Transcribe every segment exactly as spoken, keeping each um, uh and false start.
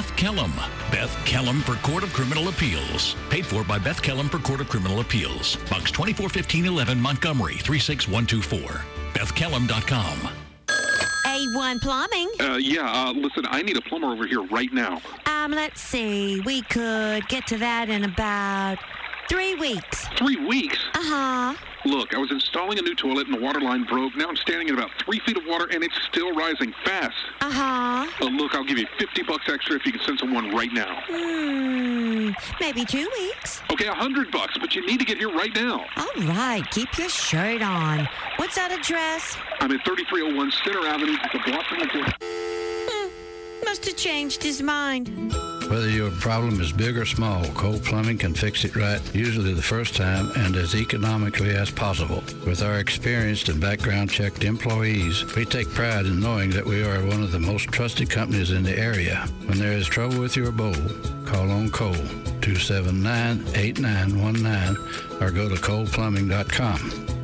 Beth Kellum. Beth Kellum for Court of Criminal Appeals. Paid for by Beth Kellum for Court of Criminal Appeals. Box twenty-four fifteen eleven, Montgomery, three six one two four. beth kellum dot com. A one Plumbing. Uh, yeah, uh, listen, I need a plumber over here right now. Um, let's see. We could get to that in about three weeks. Three weeks? Uh-huh. Look, I was installing a new toilet and the water line broke. Now I'm standing in about three feet of water and it's still rising fast. Uh-huh. Uh, look, I'll give you fifty bucks extra if you can send someone right now. Hmm, maybe two weeks. Okay, a hundred bucks, but you need to get here right now. All right, keep your shirt on. What's that address? I'm at thirty-three oh one Center Avenue. It's a block from the door. Hmm, must have changed his mind. Whether your problem is big or small, Cole Plumbing can fix it right, usually the first time and as economically as possible. With our experienced and background-checked employees, we take pride in knowing that we are one of the most trusted companies in the area. When there is trouble with your bowl, call on Cole, two seven nine, eight nine one nine, or go to cole plumbing dot com.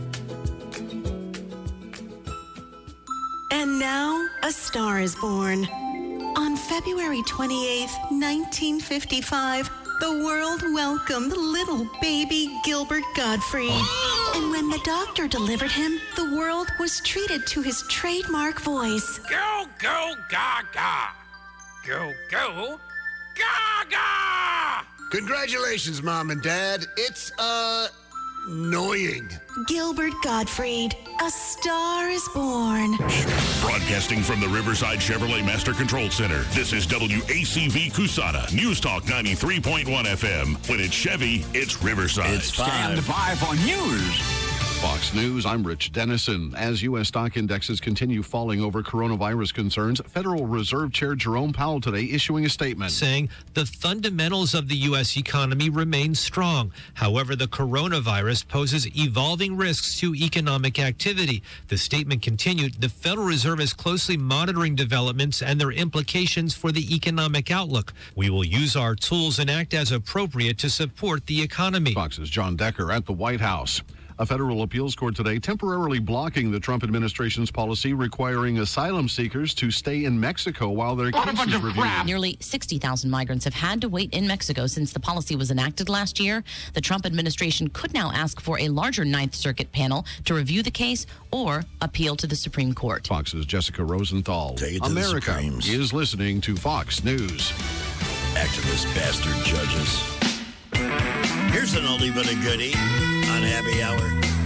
And now, a star is born. On February twenty-eighth, nineteen fifty-five, the world welcomed little baby Gilbert Gottfried. And when the doctor delivered him, the world was treated to his trademark voice. Go, go, gaga. Go, go, gaga. Congratulations, Mom and Dad. It's, uh, annoying. Gilbert Gottfried, a star is born. Broadcasting from the Riverside Chevrolet Master Control Center, this is W A C V Cusana, News Talk ninety-three point one F M. When it's Chevy, it's Riverside. It's five. Stand by for news. Fox News, I'm Rich Dennison. As U S stock indexes continue falling over coronavirus concerns, Federal Reserve Chair Jerome Powell today issuing a statement saying the fundamentals of the U S economy remain strong. However, the coronavirus poses evolving risks to economic activity. The statement continued, the Federal Reserve is closely monitoring developments and their implications for the economic outlook. We will use our tools and act as appropriate to support the economy. Fox's John Decker at the White House. A federal appeals court today temporarily blocking the Trump administration's policy requiring asylum seekers to stay in Mexico while their case is reviewed. Nearly sixty thousand migrants have had to wait in Mexico since the policy was enacted last year. The Trump administration could now ask for a larger Ninth Circuit panel to review the case or appeal to the Supreme Court. Fox's Jessica Rosenthal. America is listening to Fox News. Activist bastard judges. Here's an oldie but a goodie on Happy Hour.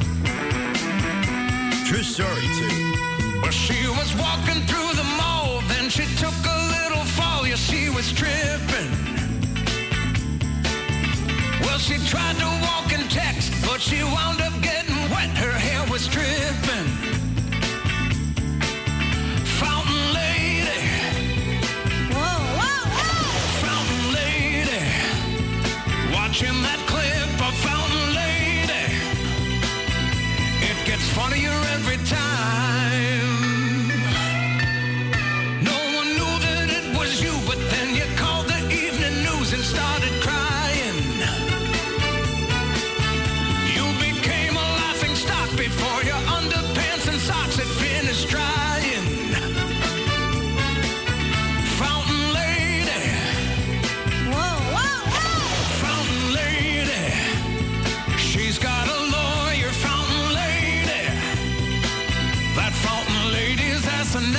True story, too. Well, she was walking through the mall, then she took a little fall. Yeah, she was tripping. Well, she tried to walk and text, but she wound up getting wet. Her hair was dripping. Fountain lady. Whoa, whoa, whoa! Fountain lady. Watching that clip of Fountain Lady. It gets funnier every time. No one knew that it was you, but then you called the evening news and started crying. You became a laughing stock before your underpants and socks had finished drying. Fountain Lady. Whoa, whoa, whoa! Fountain Lady. She's got a lawyer, Fountain Lady. That Fountain Lady's asinine.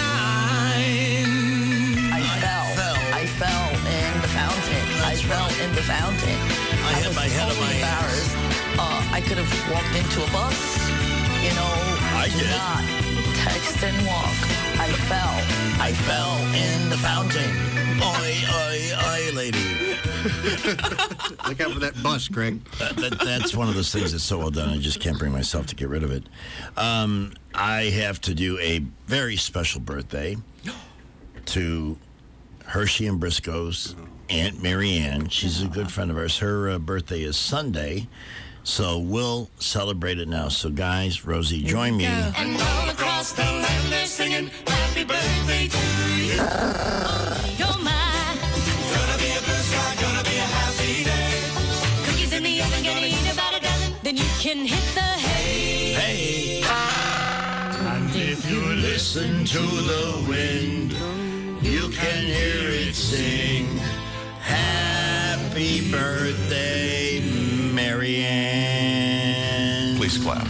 I fell. fell. I fell in the fountain. That's I fell right. in the fountain. I I had was my head on totally my hands. embarrassed. Uh, I could have walked into a bus. You know, I do did. not text and walk. I fell. I fell in the fountain. Oi, oi, oi, lady. Look out for that bus, Greg. That, that, that's one of those things that's so well done, I just can't bring myself to get rid of it. Um, I have to do a very special birthday to Hershey and Briscoe's Aunt Mary Ann. She's a good friend of ours. Her uh, birthday is Sunday, so we'll celebrate it now. So, guys, Rosie, join me. And all across the land they're singing happy birthday to you. You're mine. Gonna be a blue sky, gonna be a happy day. Cookies in the oven, gonna eat about a dozen. Then you can hit the hay. Hey. And if you Listen to the wind, you can hear it sing. birthday, Marianne. Please clap.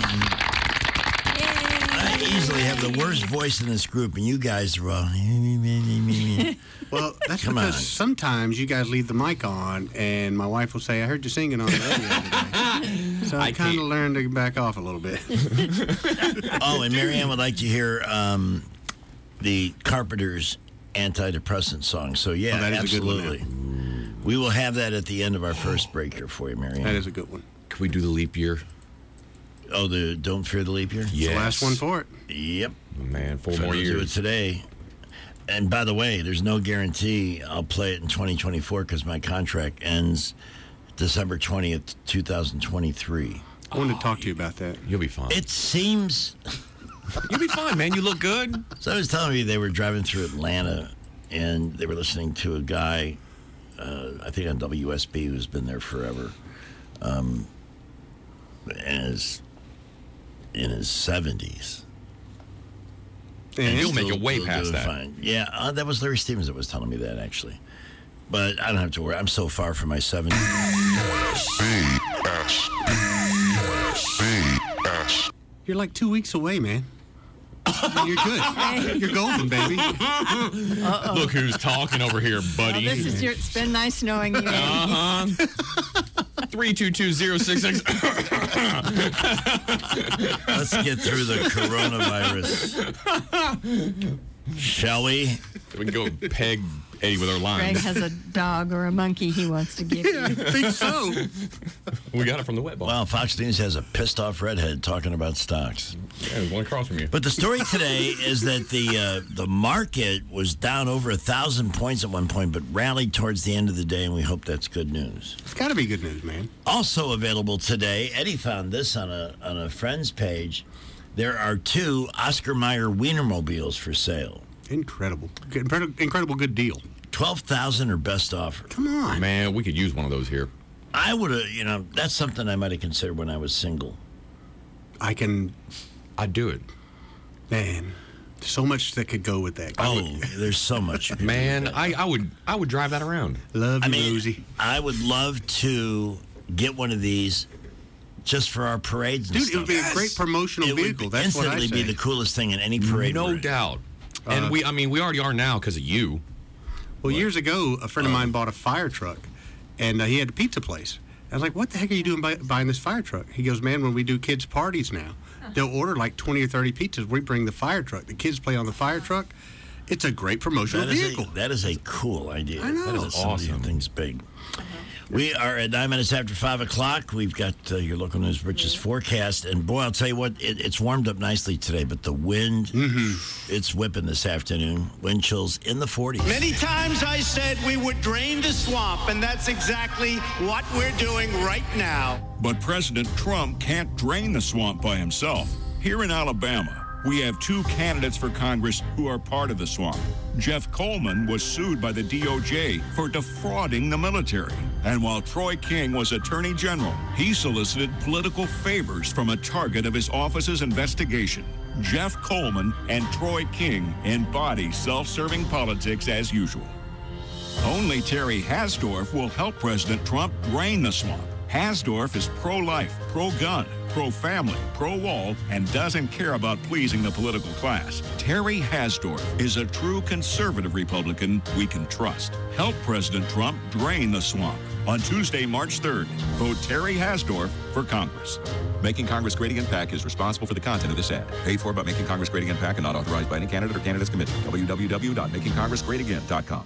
I easily have the worst voice in this group, and you guys are all... Well, that's Come because on. sometimes you guys leave the mic on, and my wife will say, I heard you singing on the radio today. So I, I kind of can't- learned to back off a little bit. Oh, and Marianne would like to hear um, the Carpenters antidepressant song. So, yeah, Oh, that is a good one, absolutely. We will have that at the end of our first break here for you, Marianne. That is a good one. Can we do the leap year? Oh, the Don't Fear the Leap Year? Yes. The last one for it. Yep. Man, four If I more don't do it years. today. And by the way, there's no guarantee I'll play it in twenty twenty-four because my contract ends December twentieth, twenty twenty-three. I wanted to talk to you about that. You'll be fine. It seems... You'll be fine, man. You look good. So I was telling me they were driving through Atlanta, and they were listening to a guy, uh, I think on W S B, who's been there forever, um, and is in his seventies. And you'll still- make it way still past doing that. fine. Yeah, uh, that was Larry Stevens that was telling me that, actually. But I don't have to worry. I'm so far from my seventies. You're like two weeks away, man. You're good. You're golden, baby. Uh-oh. Look who's talking over here, buddy. Well, this is your, it's been nice knowing you. Uh-huh. three two two zero six six. Let's get through the coronavirus. Shall we? We can go peg Eddie with our Greg lines. has a dog or a monkey he wants to give Yeah, I you. think so. We got it from the wet ball. Well, Fox News has a pissed off redhead talking about stocks. Yeah, there's one across from you. But the story today is that the uh, the market was down over a thousand points at one point, but rallied towards the end of the day, and we hope that's good news. It's got to be good news, man. Also available today, Eddie found this on a on a friend's page. There are two Oscar Mayer Wienermobiles for sale. Incredible. Incredible, incredible good deal. twelve thousand dollars or best offer. Come on. Man, we could use one of those here. I would have, you know, that's something I might have considered when I was single. I can, I'd do it. man, so much that could go with that. I Oh, would- there's so much. you could do Man, with that. I, I would I would drive that around. love I you, mean, Rosie. I would love to get one of these just for our parades and Dude, stuff. it would be a great promotional It vehicle. would That's what I instantly say. be the coolest thing in any parade. No we're in. doubt. And Uh, we, I mean, we already are now because of you. Well, years ago, a friend of mine bought a fire truck, and uh, he had a pizza place. I was like, what the heck are you doing by, buying this fire truck? He goes, man, when we do kids' parties now, they'll order like twenty or thirty pizzas. We bring the fire truck. The kids play on the fire truck. It's a great promotional That is, vehicle. a, that is a cool idea. I know. That is awesome. Things big. We are at nine minutes after five o'clock. We've got uh, your local news, Rich's forecast, and boy, I'll tell you what, it, it's warmed up nicely today. But the wind, it's whipping this afternoon. Wind chills in the forties. Many times I said we would drain the swamp, and that's exactly what we're doing right now. But President Trump can't drain the swamp by himself. Here in Alabama, we have two candidates for Congress who are part of the swamp. Jeff Coleman was sued by the D O J for defrauding the military. And while Troy King was Attorney General, he solicited political favors from a target of his office's investigation. Jeff Coleman and Troy King embody self-serving politics as usual. Only Terry Hasdorf will help President Trump drain the swamp. Hasdorf is pro-life, pro-gun, pro-family, pro-wall, and doesn't care about pleasing the political class. Terry Hasdorf is a true conservative Republican we can trust. Help President Trump drain the swamp. On Tuesday, March third, vote Terry Hasdorf for Congress. Making Congress Great Again PAC is responsible for the content of this ad. Paid for by Making Congress Great Again PAC and not authorized by any candidate or candidates committee. w w w dot making congress great again dot com.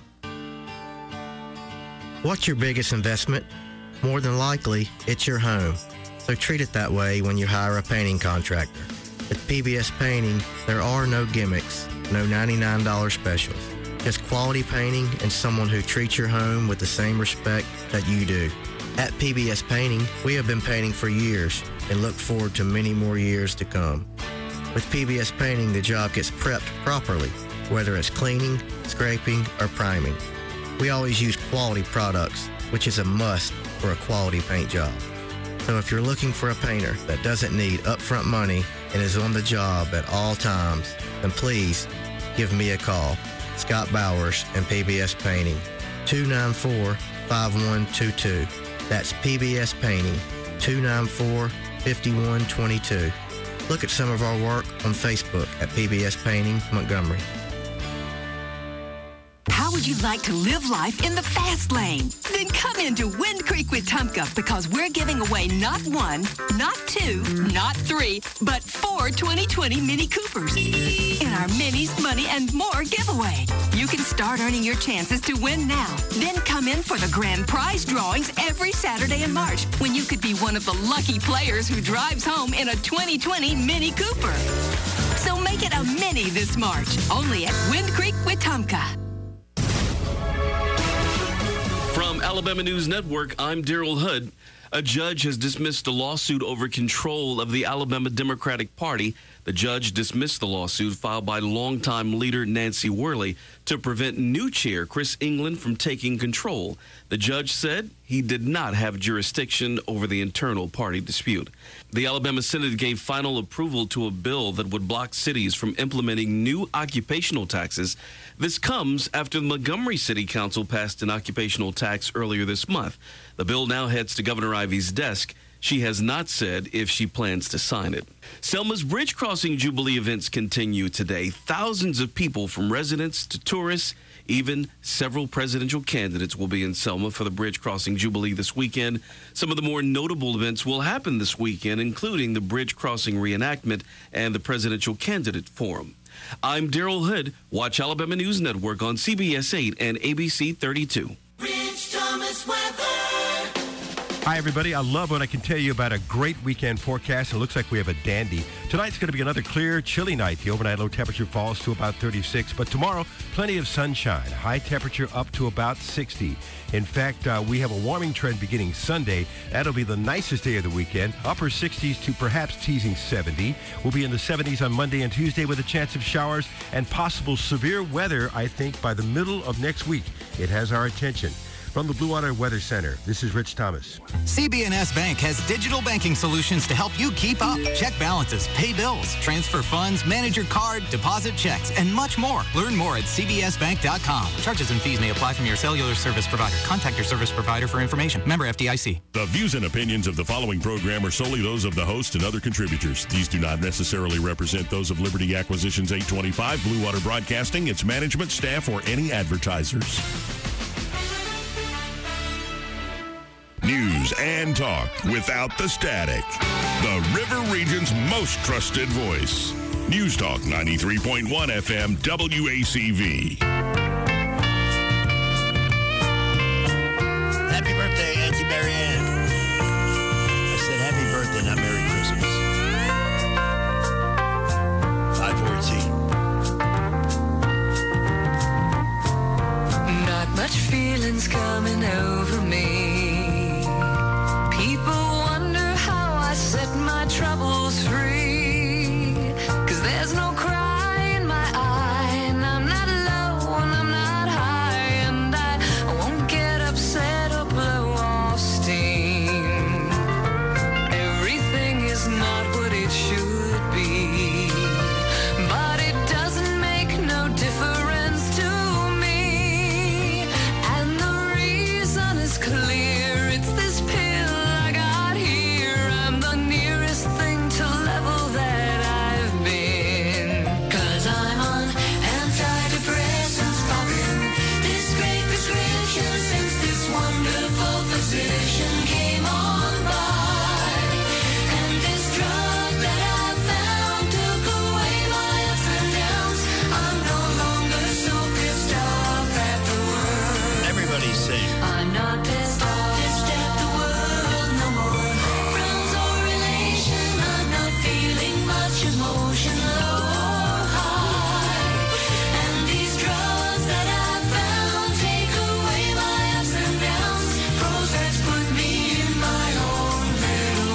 What's your biggest investment? More than likely, it's your home. So treat it that way when you hire a painting contractor. At P B S Painting, there are no gimmicks, no ninety-nine dollars specials. Just quality painting and someone who treats your home with the same respect that you do. At P B S Painting, we have been painting for years and look forward to many more years to come. With P B S Painting, the job gets prepped properly, whether it's cleaning, scraping, or priming. We always use quality products, which is a must for a quality paint job. So if you're looking for a painter that doesn't need upfront money and is on the job at all times, then please give me a call. Scott Bowers and P B S Painting, two nine four, five one two two. That's P B S Painting, two nine four, five one two two. Look at some of our work on Facebook at P B S Painting, Montgomery. How would you like to live life in the fast lane? Then come into Wind Creek with Tumpka because we're giving away not one, not two, not three, but four twenty twenty Mini Coopers in our Minis, Money, and More giveaway. You can start earning your chances to win now. Then come in for the grand prize drawings every Saturday in March when you could be one of the lucky players who drives home in a twenty twenty Mini Cooper. So make it a Mini this March, only at Wind Creek with Tumpka. From Alabama News Network, I'm Daryl Hood. A judge has dismissed a lawsuit over control of the Alabama Democratic Party. The judge dismissed the lawsuit filed by longtime leader Nancy Worley to prevent new chair Chris England from taking control. The judge said he did not have jurisdiction over the internal party dispute. The Alabama Senate gave final approval to a bill that would block cities from implementing new occupational taxes. This comes after the Montgomery City Council passed an occupational tax earlier this month. The bill now heads to Governor Ivey's desk. She has not said if she plans to sign it. Selma's Bridge Crossing Jubilee events continue today. Thousands of people, from residents to tourists, even several presidential candidates, will be in Selma for the Bridge Crossing Jubilee this weekend. Some of the more notable events will happen this weekend, including the Bridge Crossing reenactment and the Presidential Candidate Forum. I'm Daryl Hood. Watch Alabama News Network on C B S eight and A B C thirty-two. Rich Thomas weather. Hi, everybody. I love when I can tell you about a great weekend forecast. It looks like we have a dandy. Tonight's going to be another clear, chilly night. The overnight low temperature falls to about thirty-six. But tomorrow, plenty of sunshine. High temperature up to about sixty. In fact, uh, we have a warming trend beginning Sunday. That'll be the nicest day of the weekend. Upper sixties to perhaps teasing seventy. We'll be in the seventies on Monday and Tuesday with a chance of showers and possible severe weather, I think, by the middle of next week. It has our attention. From the Blue Water Weather Center, this is Rich Thomas. C B N S Bank has digital banking solutions to help you keep up. Check balances, pay bills, transfer funds, manage your card, deposit checks, and much more. Learn more at c b s bank dot com. Charges and fees may apply from your cellular service provider. Contact your service provider for information. Member F D I C. The views and opinions of the following program are solely those of the host and other contributors. These do not necessarily represent those of Liberty Acquisitions eight twenty-five, Blue Water Broadcasting, its management, staff, or any advertisers. News and talk without the static. The River Region's most trusted voice. News Talk ninety-three point one F M W A C V. Happy birthday, Auntie Marianne. I said happy birthday, not Merry Christmas. five fourteen. Not much feelings coming over me. People wonder how I set my troubles free. Cause there's no cry in my eye, and I'm not low and I'm not high, and I won't get upset or blow off steam. Everything is not what it should be, but it doesn't make no difference to me. And the reason is clear, it's this pill I got here. I'm the nearest thing to level that I've been. Cause I'm on antidepressants popping this great prescription since this wonderful physician came on by. And this drug that I found took away my ups and downs. I'm no longer so pissed off at the world. Everybody sing. I'm not pissed off, pissed at the world no more. Friends or relation, I'm not feeling much emotion, low or high. And these drugs that I found take away my ups and downs. Prozacs put me in my own little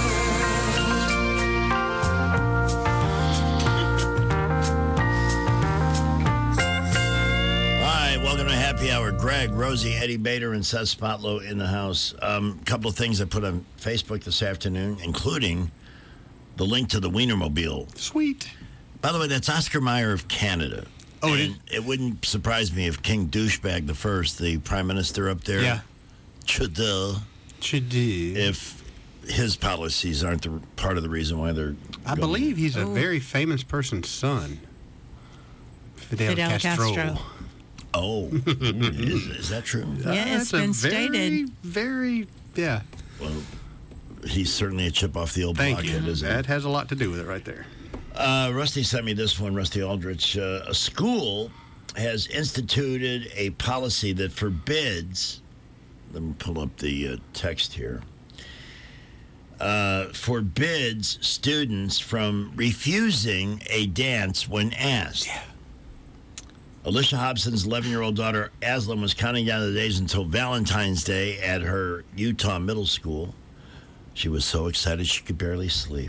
All right, welcome to Happy Hour. Greg, Rosie, Eddie Bader, and Seth Spotlow in the house. A um, couple of things I put on Facebook this afternoon, including the link to the Wienermobile. Sweet. By the way, that's Oscar Mayer of Canada. Oh, it and it wouldn't surprise me if King Douchebag the First, the prime minister up there, Yeah. Trudeau, should do if his policies aren't the part of the reason why they're. I going. believe he's a Ooh. very famous person's son, Fidel, Fidel Castro. Castro. Oh, is, is that true? Yeah, it's That's a been very, stated. Very, yeah. Well, he's certainly a chip off the old Thank block. you. It is. That has a lot to do with it right there. Uh, Rusty sent me this one, Rusty Aldrich. Uh, a school has instituted a policy that forbids, let me pull up the uh, text here, uh, forbids students from refusing a dance when asked. Yeah. Alicia Hobson's eleven-year-old daughter, Aslan, was counting down the days until Valentine's Day at her Utah middle school. She was so excited she could barely sleep.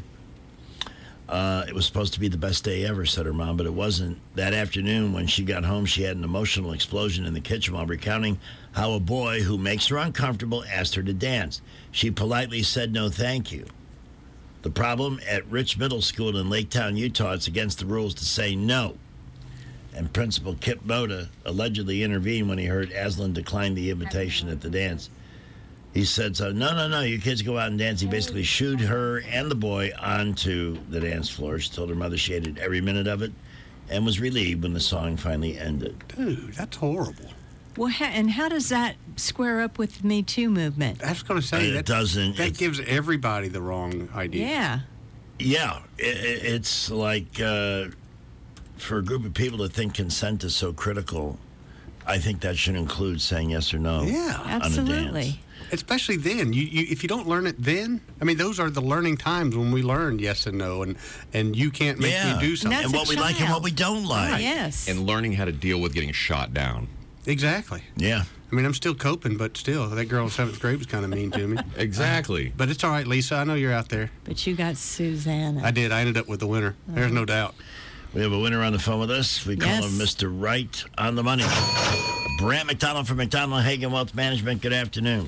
Uh, it was supposed to be the best day ever, said her mom, but it wasn't. That afternoon, when she got home, she had an emotional explosion in the kitchen while recounting how a boy who makes her uncomfortable asked her to dance. She politely said no thank you. The problem, at Rich Middle School in Lake Town, Utah, it's against the rules to say no. And Principal Kip Moda allegedly intervened when he heard Aslan decline the invitation at the dance. He said, so, no, no, no, you kids go out and dance. He basically shooed her and the boy onto the dance floor. She told her mother she hated every minute of it and was relieved when the song finally ended. Dude, that's horrible. Well, ha- and how does that square up with the Me Too movement? I was going to say, It that doesn't- That it- gives everybody the wrong idea. Yeah. Yeah, it, it- it's like uh, for a group of people to think consent is so critical, I think that should include saying yes or no Yeah. on a dance. Absolutely. Especially then, you, you if you don't learn it then, I mean, those are the learning times when we learn yes and no, and and you can't make Yeah. me do something. That's And a what we like and child. what we don't like. Yes. And learning how to deal with getting shot down. Exactly. Yeah. I mean, I'm still coping, but still, that girl in seventh grade was kind of mean to me. Exactly. But it's all right, Lisa. I know you're out there. But you got Susanna. I did. I ended up with the winner. There's no doubt. We have a winner on the phone with us. We call Yes. him Mister Right on the Money. Brant McDonald from McDonald Hagen Wealth Management. Good afternoon.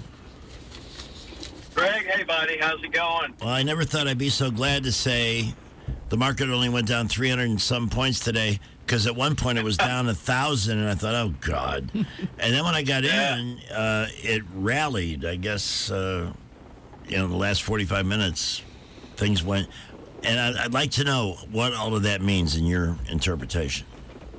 Greg, hey, buddy. How's it going? Well, I never thought I'd be so glad to say the market only went down three hundred and some points today, because at one point it was down one thousand, and I thought, oh, God. And then when I got Yeah. in, uh, it rallied. I guess, uh, you know, the last forty-five minutes, things went. And I, I'd like to know what all of that means in your interpretation.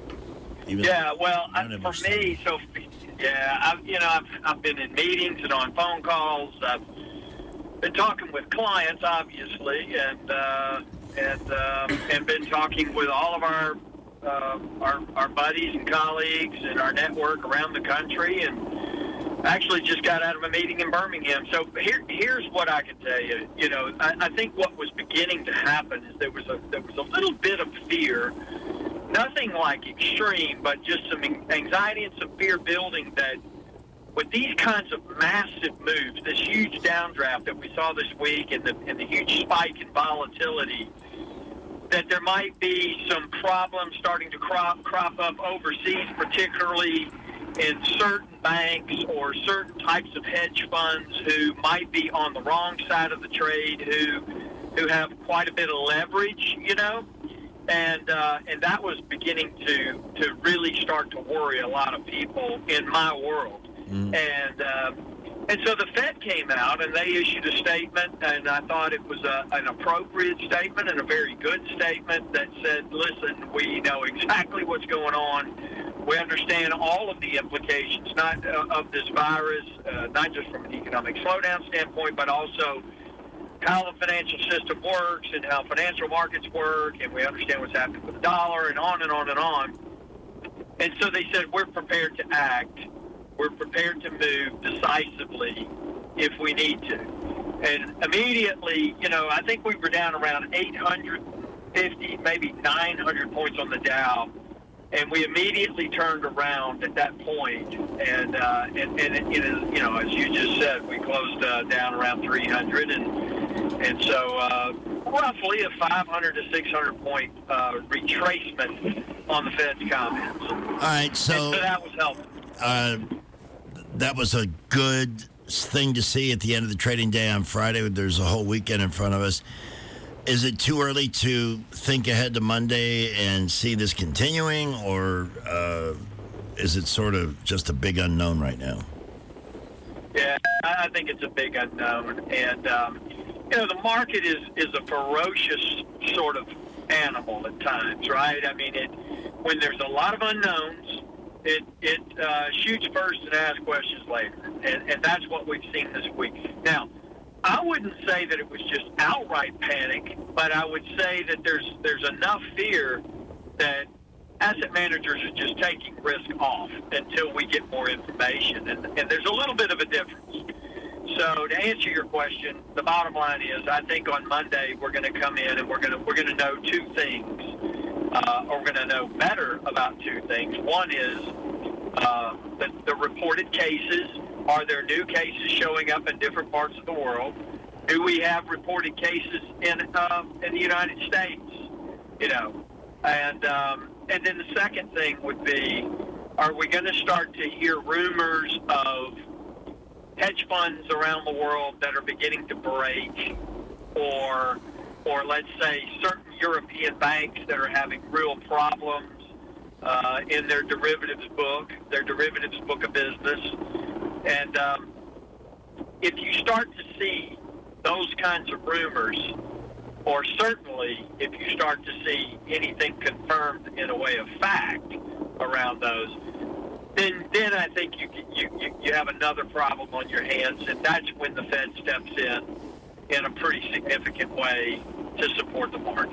Even Yeah, well, I I, don't have for much me, so yeah, I've you know I've I've been in meetings and on phone calls. I've been talking with clients, obviously, and uh, and um, and been talking with all of our uh, our our buddies and colleagues and our network around the country, and actually just got out of a meeting in Birmingham. So here here's what I can tell you. You know, I, I think what was beginning to happen is there was a there was a little bit of fear. Nothing like extreme, but just some anxiety and some fear building that with these kinds of massive moves, this huge downdraft that we saw this week and the, and the huge spike in volatility, that there might be some problems starting to crop, crop up overseas, particularly in certain banks or certain types of hedge funds who might be on the wrong side of the trade, who who have quite a bit of leverage, you know. And uh, and that was beginning to, to really start to worry a lot of people in my world. Mm. And uh, and so the Fed came out and they issued a statement, and I thought it was a, an appropriate statement and a very good statement that said, listen, we know exactly what's going on. We understand all of the implications, not uh, of this virus, uh, not just from an economic slowdown standpoint, but also how the financial system works and how financial markets work, and we understand what's happening with the dollar, and on and on and on. And so they said, we're prepared to act. We're prepared to move decisively if we need to. And immediately, you know, I think we were down around eight hundred fifty, maybe nine hundred points on the Dow. And we immediately turned around at that point, and uh, and, and it, it is, you know, as you just said, we closed uh, down around three hundred, and and so uh, roughly a five hundred to six hundred point uh, retracement on the Fed's comments. All right, so, and so that was helpful. Uh, that was a good thing to see at the end of the trading day on Friday. There's a whole weekend in front of us. Is it too early to think ahead to Monday and see this continuing, or uh, is it sort of just a big unknown right now? Yeah, I I think it's a big unknown. And, um, you know, the market is, is a ferocious sort of animal at times, right? I mean, it when there's a lot of unknowns, it it uh, shoots first and asks questions later. And, and that's what we've seen this week. Now, I wouldn't say that it was just outright panic, but I would say that there's there's enough fear that asset managers are just taking risk off until we get more information. And, and there's a little bit of a difference. So to answer your question, the bottom line is I think on Monday we're going to come in and we're going to we're going to know two things. Uh, or we're going to know better about two things. One is uh, the, the reported cases. Are there new cases showing up in different parts of the world? Do we have reported cases in uh, in the United States? You know, and um, and then the second thing would be, are we going to start to hear rumors of hedge funds around the world that are beginning to break, or or let's say certain European banks that are having real problems uh, in their derivatives book, their derivatives book of business. And um, if you start to see those kinds of rumors, or certainly if you start to see anything confirmed in a way of fact around those, then then I think you you, you, you have another problem on your hands, and that's when the Fed steps in in a pretty significant way to support the market.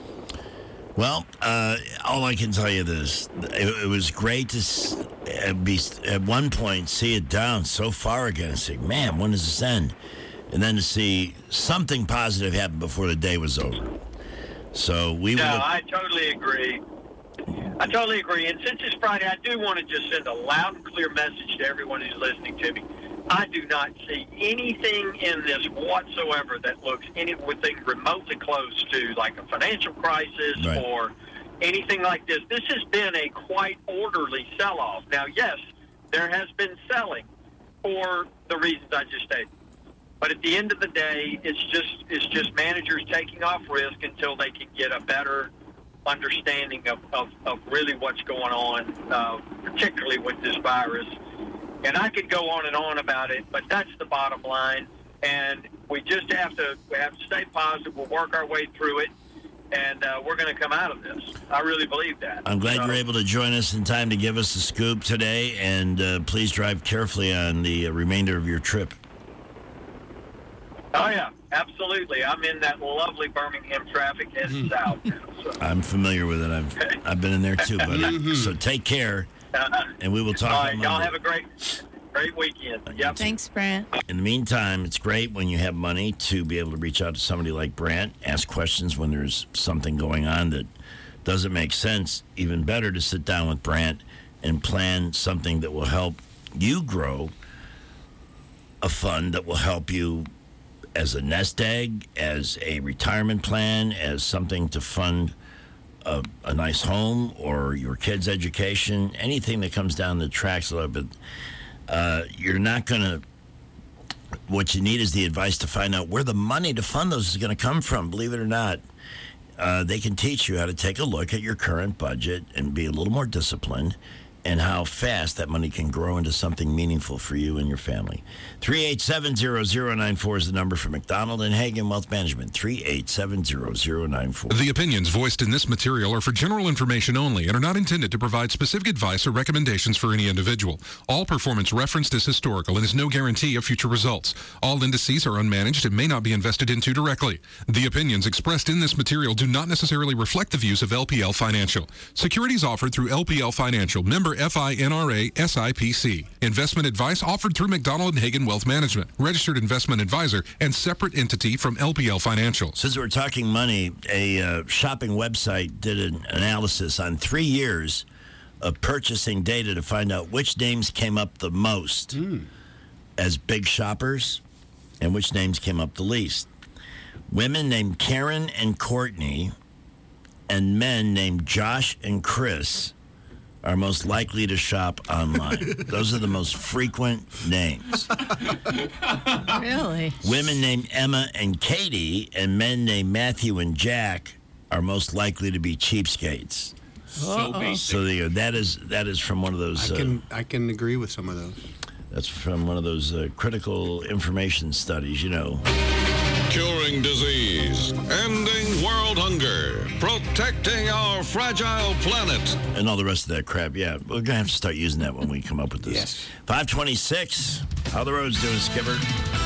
Well, uh, all I can tell you this, it, it was great to s- uh, be at one point see it down so far again and say, man, when does this end? And then to see something positive happen before the day was over. So we No, will. I totally agree. I totally agree. And since it's Friday, I do want to just send a loud and clear message to everyone who's listening to me. I do not see anything in this whatsoever that looks anything remotely close to like a financial crisis Right. or anything like this. This has been a quite orderly sell-off. Now, yes, there has been selling for the reasons I just stated. But at the end of the day, it's just it's just managers taking off risk until they can get a better understanding of, of, of really what's going on, uh, particularly with this virus. And I could go on and on about it, but that's the bottom line. And we just have to we have to stay positive. We'll work our way through it, and uh, we're going to come out of this. I really believe that. I'm glad So- you're able to join us in time to give us the scoop today, and uh, please drive carefully on the uh, remainder of your trip. Oh, yeah, absolutely. I'm in that lovely Birmingham traffic heading south now. So. I'm familiar with it. I've I've been in there too, buddy. So take care, and we will talk All on right, Monday. y'all have a great, great weekend. Yep. Thanks, Brant. In the meantime, it's great when you have money to be able to reach out to somebody like Brant, ask questions when there's something going on that doesn't make sense. Even better to sit down with Brant and plan something that will help you grow a fund that will help you as a nest egg, as a retirement plan, as something to fund a, a nice home or your kids' education, anything that comes down the tracks a little bit. Uh, you're not going to, what you need is the advice to find out where the money to fund those is going to come from. Believe it or not, uh, they can teach you how to take a look at your current budget and be a little more disciplined, and how fast that money can grow into something meaningful for you and your family. three eight seven zero zero nine four is the number for McDonald and Hagen Wealth Management. three eight seven zero zero nine four. The opinions voiced in this material are for general information only and are not intended to provide specific advice or recommendations for any individual. All performance referenced is historical and is no guarantee of future results. All indices are unmanaged and may not be invested into directly. The opinions expressed in this material do not necessarily reflect the views of L P L Financial. Securities offered through L P L Financial, member F I N R A S I P C. Investment advice offered through McDonald and Hagen Wealth Management, registered investment advisor and separate entity from L P L Financial. Since we're talking money, a uh, shopping website did an analysis on three years of purchasing data to find out which names came up the most as big shoppers and which names came up the least. Women named Karen and Courtney and men named Josh and Chris are most likely to shop online. Those are the most frequent names. Really? Women named Emma and Katie and men named Matthew and Jack are most likely to be cheapskates. So basic. So there you go. That is that is from one of those. I Uh, can I can agree with some of those. That's from one of those uh, critical information studies, you know. Curing disease, ending world hunger, protecting our fragile planet. And all the rest of that crap. Yeah, we're going to have to start using that when we come up with this. Yes. five twenty-six. How the roads doing, Skipper?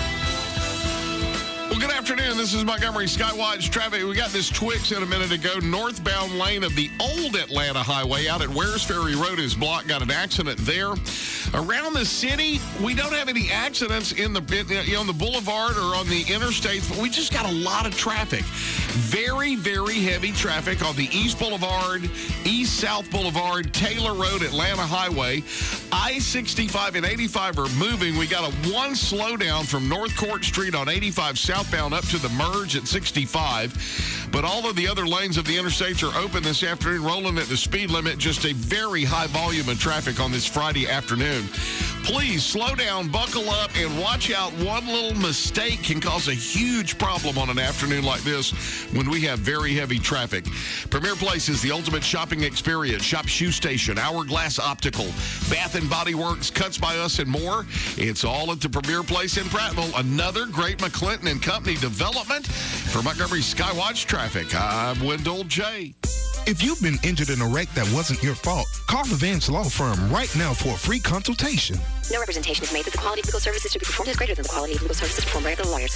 Well, good afternoon. This is Montgomery Skywatch traffic. We got this Twix in a minute ago. Northbound lane of the old Atlanta Highway out at Wares Ferry Road is blocked. Got an accident there. Around the city, we don't have any accidents in the you know, on the boulevard or on the interstates, but we just got a lot of traffic. Very, very heavy traffic on the East Boulevard, East-South Boulevard, Taylor Road, Atlanta Highway. I sixty-five and eighty-five are moving. We got a one slowdown from North Court Street on eighty-five southbound up to the merge at sixty-five. But all of the other lanes of the interstates are open this afternoon, rolling at the speed limit. Just a very high volume of traffic on this Friday afternoon. Please slow down, buckle up, and watch out. One little mistake can cause a huge problem on an afternoon like this when we have very heavy traffic. Premier Place is the ultimate shopping experience. Shop Shoe Station, Hourglass Optical, Bath and Body Works, Cuts by Us, and more. It's all at the Premier Place in Prattville. Another great McClinton and Company development. For Montgomery Skywatch Traffic, I'm Wendell J. If you've been injured in a wreck that wasn't your fault, call the Vance Law Firm right now for a free consultation. No representation is made that the quality of legal services to be performed is greater than the quality of legal services performed by other lawyers.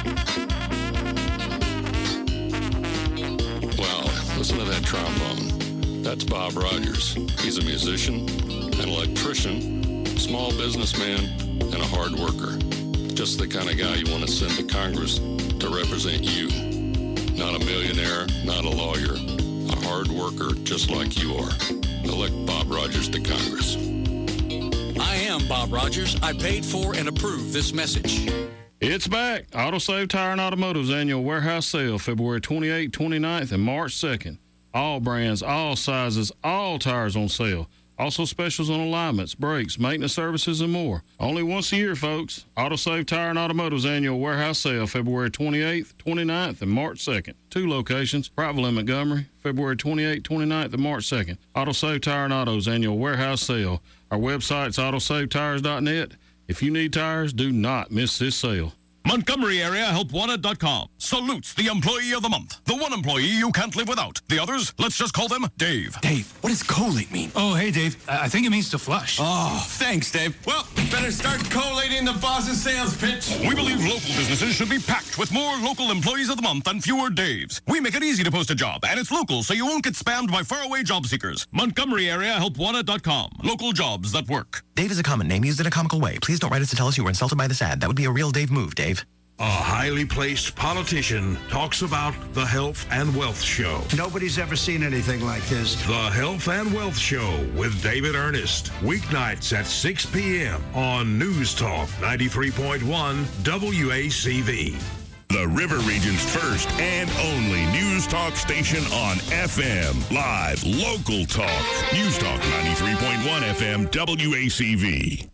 Wow, listen to that trombone. That's Bob Rogers. He's a musician, an electrician, small businessman, and a hard worker. Just the kind of guy you want to send to Congress to represent you. Not a millionaire, not a lawyer. A hard worker just like you are. Elect Bob Rogers to Congress. I am Bob Rogers. I paid for and approved this message. It's back. AutoSave Tire and Automotive's annual warehouse sale, February twenty-eighth, twenty-ninth, and March second. All brands, all sizes, all tires on sale. Also specials on alignments, brakes, maintenance services, and more. Only once a year, folks. AutoSave Tire and Automotive's annual warehouse sale, February twenty-eighth, twenty-ninth, and March second. Two locations, Prattville and Montgomery, February twenty-eighth, twenty-ninth, and March second. AutoSave Tire and Auto's annual warehouse sale. Our website's autosave tires dot net. If you need tires, do not miss this sale. Montgomery Area Help Wanted dot com salutes the employee of the month. The one employee you can't live without. The others, let's just call them Dave. Dave, what does collate mean? Oh, hey, Dave. I think it means to flush. Oh, thanks, Dave. Well, Better start collating the boss's sales pitch. we believe local businesses should be packed with more local employees of the month and fewer Daves. We make it easy to post a job, and it's local, so you won't get spammed by faraway job seekers. Montgomery Area Help Wanted dot com. Local jobs that work. Dave is a common name used in a comical way. Please don't write us to tell us you were insulted by this ad. That would be a real Dave move, Dave. A highly placed politician talks about the Health and Wealth Show. Nobody's ever seen anything like this. The Health and Wealth Show with David Ernest. Weeknights at six p.m. on News Talk ninety-three point one W A C V. The River Region's first and only news talk station on F M. Live, local talk. News Talk ninety-three point one F M W A C V.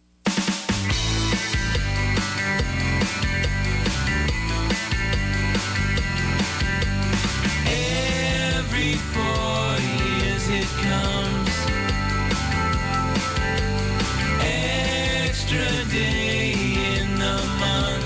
Every four years it comes. Extra day in the month.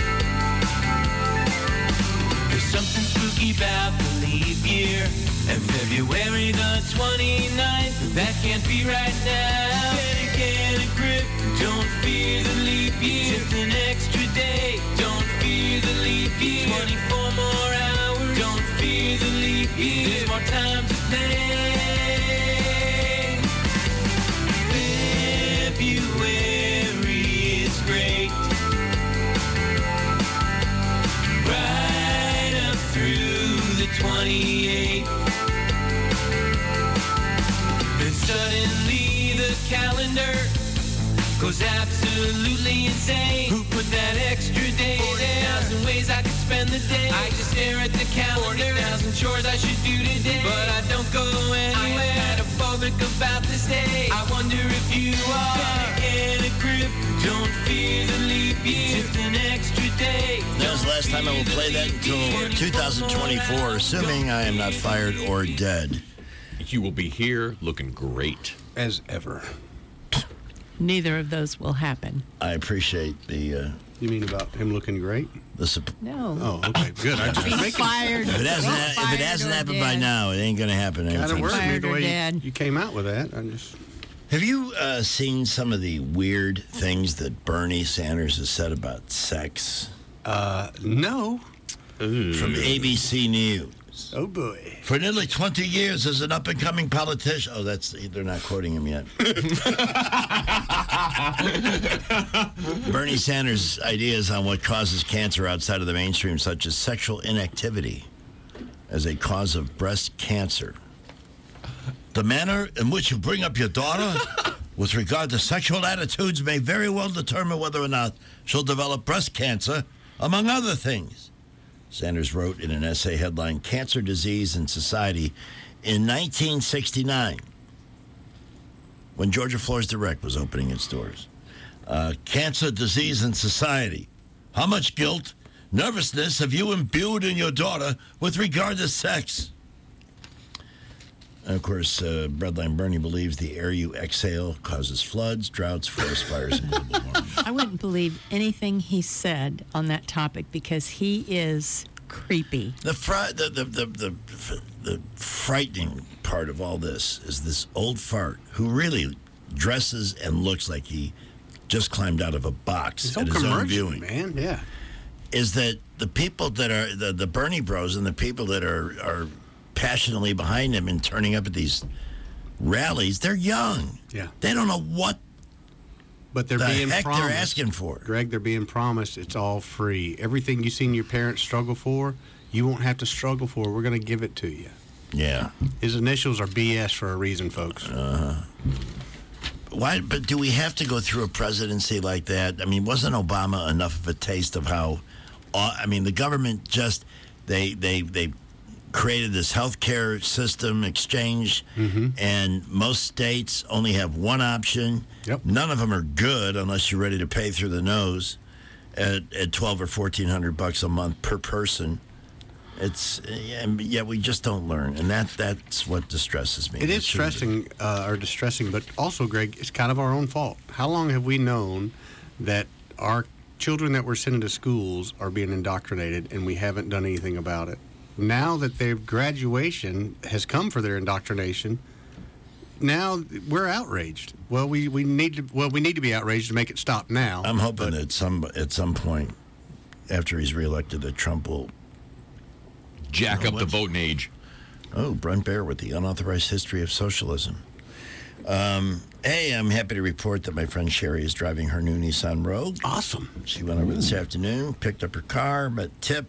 There's something spooky about the leap year. And February the twenty-ninth, that can't be right now. Better get a grip, don't fear the leap year. Just an extra day, don't fear the leap year. twenty-four more hours, don't fear the leap year. There's more time to play. February is great. Right up through the twenty-eighth. Then suddenly the calendar goes absolutely insane. Who put that extra day there? forty thousand ways I could spend the day. I just stare at the calendar. forty thousand chores I should do today. But I don't go anywhere. I am cataphobic about this day. I wonder if you are. Better get a grip. Don't fear the leap year. Just an extra day. That was the last time I will play that until two thousand twenty-four, assuming I am not fired or dead. You will be here looking great. As ever. neither of those will happen. I appreciate the. Uh, you mean about him looking great? The sup- No. Oh, okay, good. I just Be making fired. If it hasn't, if it hasn't happened by now, it ain't going to happen Kind anytime of worried me Fired the or way dead. you, you came out with that. I just. Have you uh, seen some of the weird things that Bernie Sanders has said about sex? Uh, no. From A B C News. Oh boy. For nearly twenty years as an up-and-coming politician. Oh, that's they're not quoting him yet. Bernie Sanders' ideas on what causes cancer outside of the mainstream, such as sexual inactivity, as a cause of breast cancer. The manner in which you bring up your daughter with regard to sexual attitudes may very well determine whether or not she'll develop breast cancer, among other things. Sanders wrote in an essay headlined Cancer, Disease, and Society in nineteen sixty-nine, when Georgia Floors Direct was opening its doors. Uh, Cancer, Disease, and Society. How much guilt, nervousness have you imbued in your daughter with regard to sex? And of course, uh, Breadline Bernie believes the air you exhale causes floods, droughts, forest fires, and global warming. I wouldn't believe anything he said on that topic because he is creepy. The, fr- the, the, the, the, the frightening part of all this is this old fart who really dresses and looks like he just climbed out of a box It's at so his own commercial, viewing. man. Yeah. Is that the people that are, the, the Bernie bros and the people that are, are passionately behind him and turning up at these rallies, they're young. Yeah. They don't know what But they're the being heck promised. they're asking for. Greg, they're being promised it's all free. Everything you've seen your parents struggle for, you won't have to struggle for. We're going to give it to you. Yeah. His initials are B S for a reason, folks. Uh-huh. Why? But do we have to go through a presidency like that? I mean, wasn't Obama enough of a taste of how? Uh, I mean, the government just they they they created this healthcare system exchange, Mm-hmm. and most states only have one option. Yep. None of them are good unless you're ready to pay through the nose at at twelve or fourteen hundred bucks a month per person. It's and yet we just don't learn, and that that's what distresses me. It That is shouldn't be. stressing, uh, or distressing, but also, Greg, it's kind of our own fault. How long have we known that our children that we're sending to schools are being indoctrinated, and we haven't done anything about it? Now that their graduation has come for their indoctrination, now we're outraged. Well, we, we need to well we need to be outraged to make it stop now. I'm hoping that some at some point after he's reelected that Trump will jack Oh, up the what? voting age. Oh, Brent Bear with the unauthorized history of socialism. Um, hey, I'm happy to report that my friend Sherry is driving her new Nissan Rogue. Awesome. She went over this afternoon, picked up her car, but tip,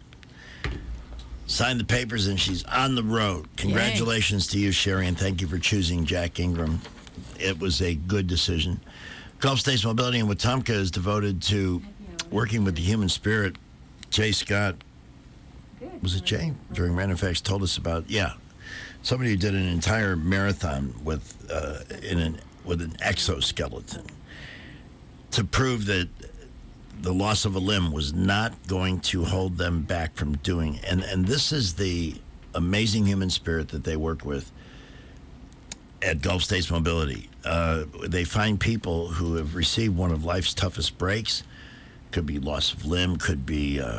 signed the papers, and she's on the road. Congratulations to you, Sherry, and thank you for choosing Jack Ingram. It was a good decision. Gulf States Mobility in Wetumpka is devoted to working with the human spirit. Jay Scott, was it Jay? During Random Facts told us about, yeah, somebody who did an entire marathon with uh, in an with an exoskeleton to prove that the loss of a limb was not going to hold them back from doing. And, and this is the amazing human spirit that they work with at Gulf States Mobility. Uh, they find people who have received one of life's toughest breaks. Could be loss of limb, could be uh,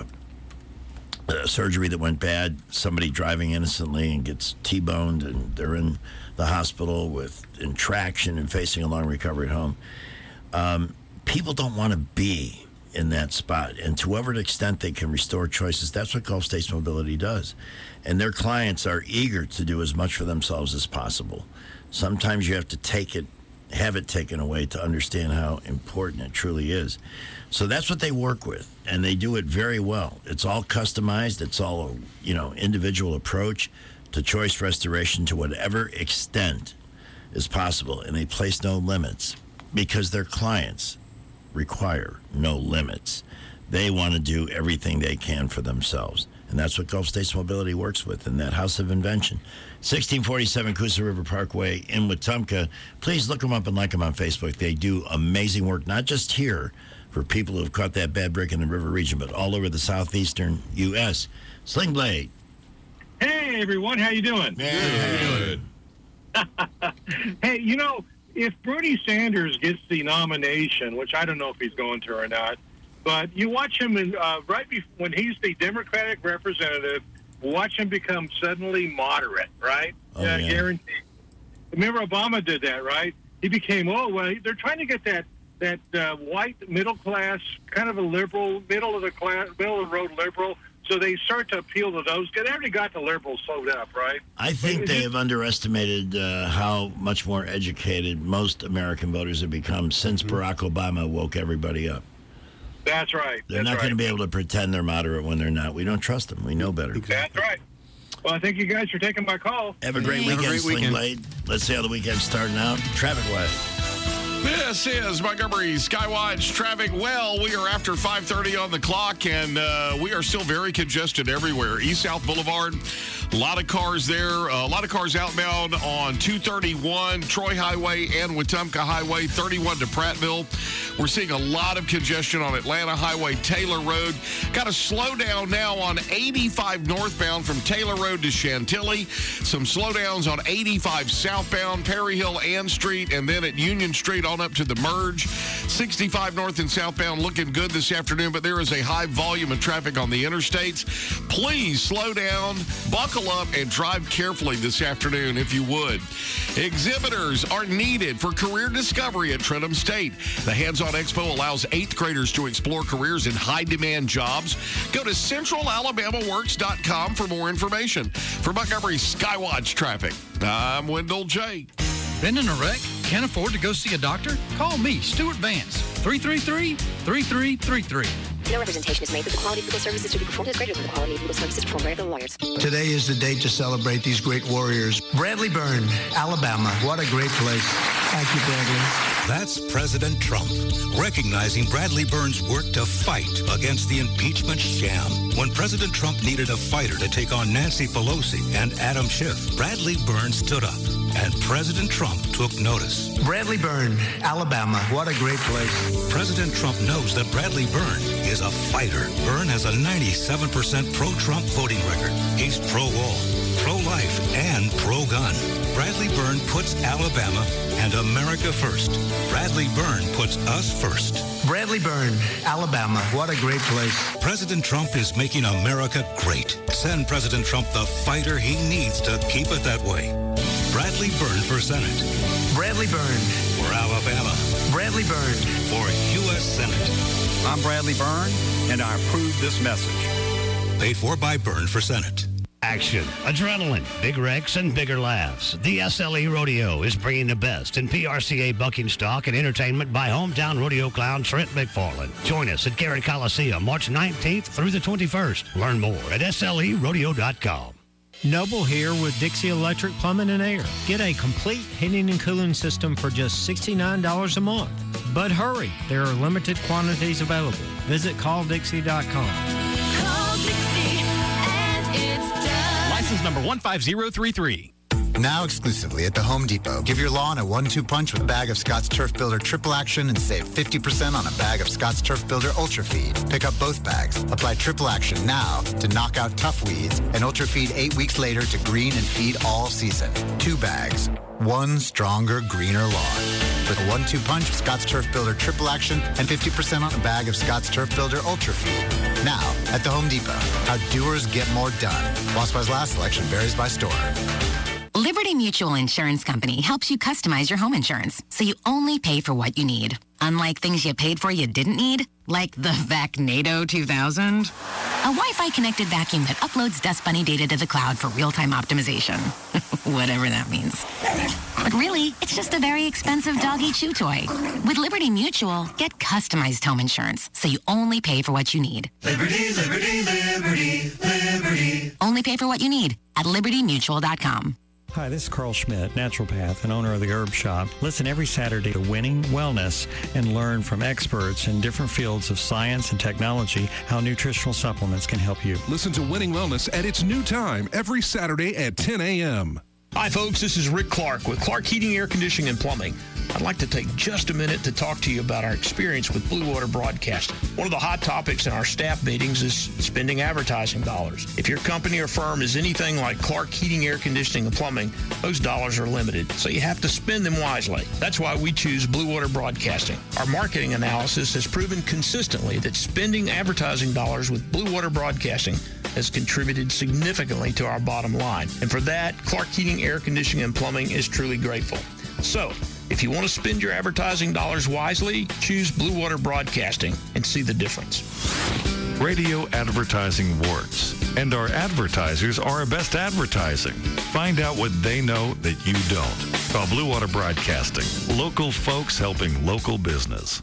a surgery that went bad, somebody driving innocently and gets T-boned, and they're in the hospital with in traction and facing a long recovery at home. Um, people don't want to be in that spot, and to whatever extent they can restore choices, that's what Gulf States Mobility does. And their clients are eager to do as much for themselves as possible. Sometimes you have to take it, have it taken away to understand how important it truly is. So that's what they work with, and they do it very well. It's all customized. It's all a, you know, individual approach to choice restoration to whatever extent is possible, and they place no limits because their clients require no limits. They want to do everything they can for themselves, and that's what Gulf States Mobility works with in that house of invention. sixteen forty-seven Coosa River Parkway in Wetumpka. Please look them up and like them on Facebook. They do amazing work, not just here for people who have caught that bad break in the river region, but all over the southeastern U S Sling Blade. Hey, everyone. How you doing? Good. Hey, you know, if Bernie Sanders gets the nomination, which I don't know if he's going to or not, but you watch him in, uh, right before, when he's the Democratic representative, watch him become suddenly moderate, right? Oh, yeah, yeah. guaranteed. Remember Obama did that, right? He became, oh, well, they're trying to get that that uh, white middle class, kind of a liberal, middle of the class, middle of the road liberal. So they start to appeal to those. They already got the liberals sewed up, right? I think But they is have underestimated uh, how much more educated most American voters have become since Barack Obama woke everybody up. That's right. They're That's not going to right. be able to pretend they're moderate when they're not. We don't trust them. We know better. That's right. Well, I thank you guys for taking my call. Have a great Have a weekend, great Sling weekend. Blade. Let's see how the weekend's starting out. Traffic-wise. This is Montgomery Skywatch traffic. Well, we are after five thirty on the clock, and uh, we are still very congested everywhere. East-South Boulevard, a lot of cars there. Uh, a lot of cars outbound on two thirty-one, Troy Highway, and Wetumpka Highway, thirty-one to Prattville. We're seeing a lot of congestion on Atlanta Highway, Taylor Road. Got a slowdown now on eighty-five northbound from Taylor Road to Chantilly. Some slowdowns on eighty-five southbound, Perry Hill, Ann Street, and then at Union Street on up to the merge. sixty-five north and southbound looking good this afternoon, but there is a high volume of traffic on the interstates. Please slow down, buckle up, and drive carefully this afternoon if you would. Exhibitors are needed for career discovery at Trenton State. The Hands-On Expo allows eighth graders to explore careers in high-demand jobs. Go to central alabama works dot com for more information. For Montgomery Skywatch Traffic, I'm Wendell J. Been in a wreck? Can't afford to go see a doctor? Call me, Stuart Vance, three three three, three three three three. No representation is made that the quality of legal services to be performed is greater than the quality of legal services performed by other lawyers. Today is the day to celebrate these great warriors. Bradley Byrne, Alabama. What a great place. Thank you, Bradley. That's President Trump, recognizing Bradley Byrne's work to fight against the impeachment sham. When President Trump needed a fighter to take on Nancy Pelosi and Adam Schiff, Bradley Byrne stood up, and President Trump took notice. Bradley Byrne, Alabama. What a great place. President Trump knows that Bradley Byrne is a fighter. Byrne has a ninety-seven percent pro-Trump voting record. He's pro-wall, pro-life, and pro-gun. Bradley Byrne puts Alabama and America first. Bradley Byrne puts us first. Bradley Byrne, Alabama. What a great place. President Trump is making America great. Send President Trump the fighter he needs to keep it that way. Bradley Byrne for Senate. Bradley Byrne. For Alabama. Bradley Byrne. For U S Senate. I'm Bradley Byrne, and I approve this message. Paid for by Byrne for Senate. Action, adrenaline, big wrecks, and bigger laughs. The S L E Rodeo is bringing the best in P R C A bucking stock and entertainment by hometown rodeo clown Trent McFarland. Join us at Garrett Coliseum March nineteenth through the twenty-first. Learn more at S L E rodeo dot com. Noble here with Dixie Electric Plumbing and Air. Get a complete heating and cooling system for just sixty-nine dollars a month. But hurry, there are limited quantities available. Visit call dixie dot com. License number one five zero three three. Now exclusively at the Home Depot. Give your lawn a one two punch with a bag of Scott's Turf Builder Triple Action and save fifty percent on a bag of Scott's Turf Builder Ultra Feed. Pick up both bags. Apply Triple Action now to knock out tough weeds and Ultra Feed eight weeks later to green and feed all season. Two bags. One stronger, greener lawn. With a one two punch of Scott's Turf Builder Triple Action and fifty percent on a bag of Scott's Turf Builder Ultra Feed. Now at the Home Depot. How doers get more done. While supplies last, selection varies by store. Liberty Mutual Insurance Company helps you customize your home insurance so you only pay for what you need. Unlike things you paid for you didn't need, like the Vacnado two thousand. A Wi-Fi connected vacuum that uploads Dust Bunny data to the cloud for real-time optimization. Whatever that means. But really, it's just a very expensive doggy chew toy. With Liberty Mutual, get customized home insurance so you only pay for what you need. Liberty, liberty, liberty, liberty. Only pay for what you need at liberty mutual dot com. Hi, this is Carl Schmidt, naturopath and owner of the Herb Shop. Listen every Saturday to Winning Wellness and learn from experts in different fields of science and technology how nutritional supplements can help you. Listen to Winning Wellness at its new time every Saturday at ten a.m. Hi, folks. This is Rick Clark with Clark Heating, Air Conditioning, and Plumbing. I'd like to take just a minute to talk to you about our experience with Blue Water Broadcasting. One of the hot topics in our staff meetings is spending advertising dollars. If your company or firm is anything like Clark Heating, Air Conditioning, and Plumbing, those dollars are limited, so you have to spend them wisely. That's why we choose Blue Water Broadcasting. Our marketing analysis has proven consistently that spending advertising dollars with Blue Water Broadcasting has contributed significantly to our bottom line. And for that, Clark Heating, Air Conditioning, and Plumbing is truly grateful. So, if you want to spend your advertising dollars wisely, choose Blue Water Broadcasting and see the difference. Radio advertising works, and our advertisers are our best advertising. Find out what they know that you don't. Call Blue Water Broadcasting. Local folks helping local business.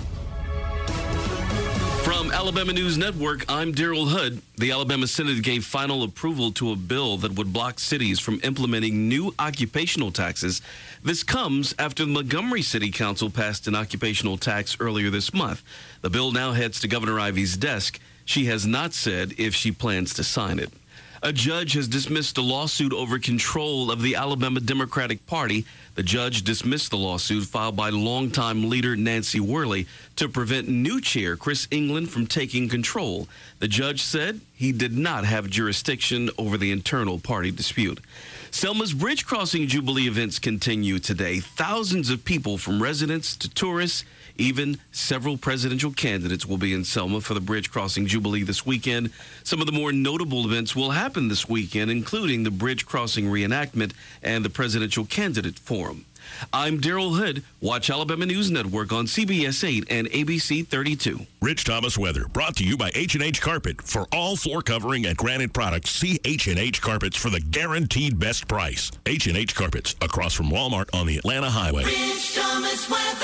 From Alabama News Network, I'm Daryl Hood. The Alabama Senate gave final approval to a bill that would block cities from implementing new occupational taxes. This comes after the Montgomery City Council passed an occupational tax earlier this month. The bill now heads to Governor Ivey's desk. She has not said if she plans to sign it. A judge has dismissed a lawsuit over control of the Alabama Democratic Party. The judge dismissed the lawsuit filed by longtime leader Nancy Worley to prevent new chair Chris England from taking control. The judge said he did not have jurisdiction over the internal party dispute. Selma's Bridge Crossing Jubilee events continue today. Thousands of people, from residents to tourists, even several presidential candidates, will be in Selma for the Bridge Crossing Jubilee this weekend. Some of the more notable events will happen this weekend, including the Bridge Crossing reenactment and the Presidential Candidate Forum. I'm Daryl Hood. Watch Alabama News Network on C B S eight and A B C thirty-two. Rich Thomas weather, brought to you by H and H Carpet. For all floor covering and granite products, see H and H Carpets for the guaranteed best price. H and H Carpets, across from Walmart on the Atlanta Highway. Rich Thomas weather.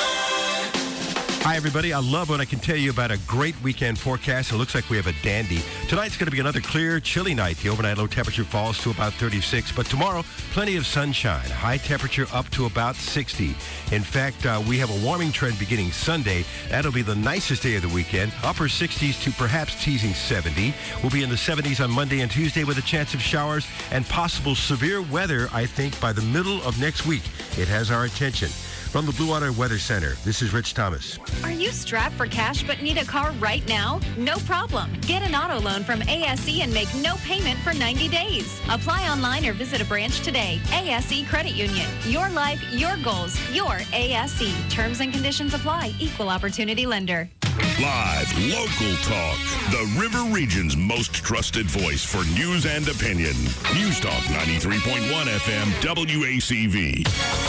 Hi, everybody. I love when I can tell you about a great weekend forecast. It looks like we have a dandy. Tonight's going to be another clear, chilly night. The overnight low temperature falls to about thirty-six. But tomorrow, plenty of sunshine. High temperature up to about sixty. In fact, uh, we have a warming trend beginning Sunday. That'll be the nicest day of the weekend. Upper sixties to perhaps teasing seventy. We'll be in the seventies on Monday and Tuesday with a chance of showers and possible severe weather, I think, by the middle of next week. It has our attention. From the Blue Water Weather Center, this is Rich Thomas. Are you strapped for cash but need a car right now? No problem. Get an auto loan from A S E and make no payment for ninety days. Apply online or visit a branch today. A S E Credit Union. Your life, your goals, your A S E. Terms and conditions apply. Equal opportunity lender. Live, local talk. The River Region's most trusted voice for news and opinion. News Talk ninety-three point one F M W A C V.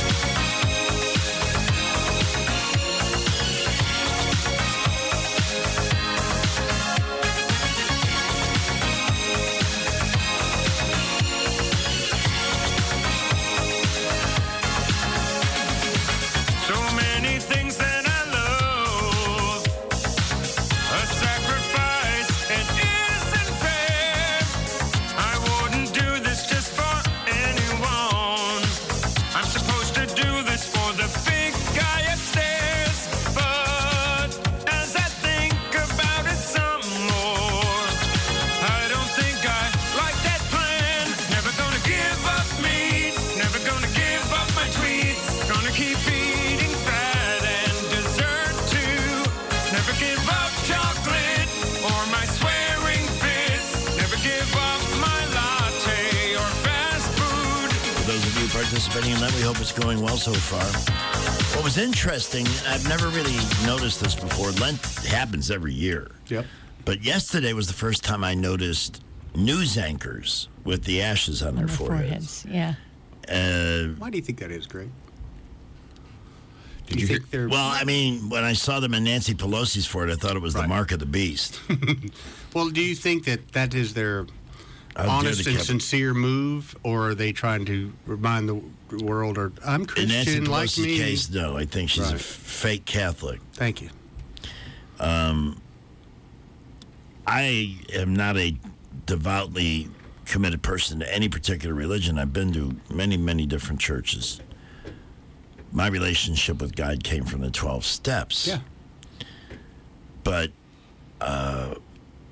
Participating in that, we hope it's going well so far. What was interesting, I've never really noticed this before. Lent happens every year. Yep. But yesterday was the first time I noticed news anchors with the ashes on, on their foreheads. foreheads. Yeah. Uh, Why do you think that is, Greg? Did you, you think they're... Well, I mean, when I saw them in Nancy Pelosi's forehead, I thought it was right. the mark of the beast. Well, do you think that that is their How honest and kept... sincere move, or are they trying to remind the world, or I'm Christian, in Nancy like Pelosi's me? case, no. I think she's right. a f- fake Catholic. Thank you. Um, I am not a devoutly committed person to any particular religion. I've been to many, many different churches. My relationship with God came from the twelve steps. Yeah. But uh,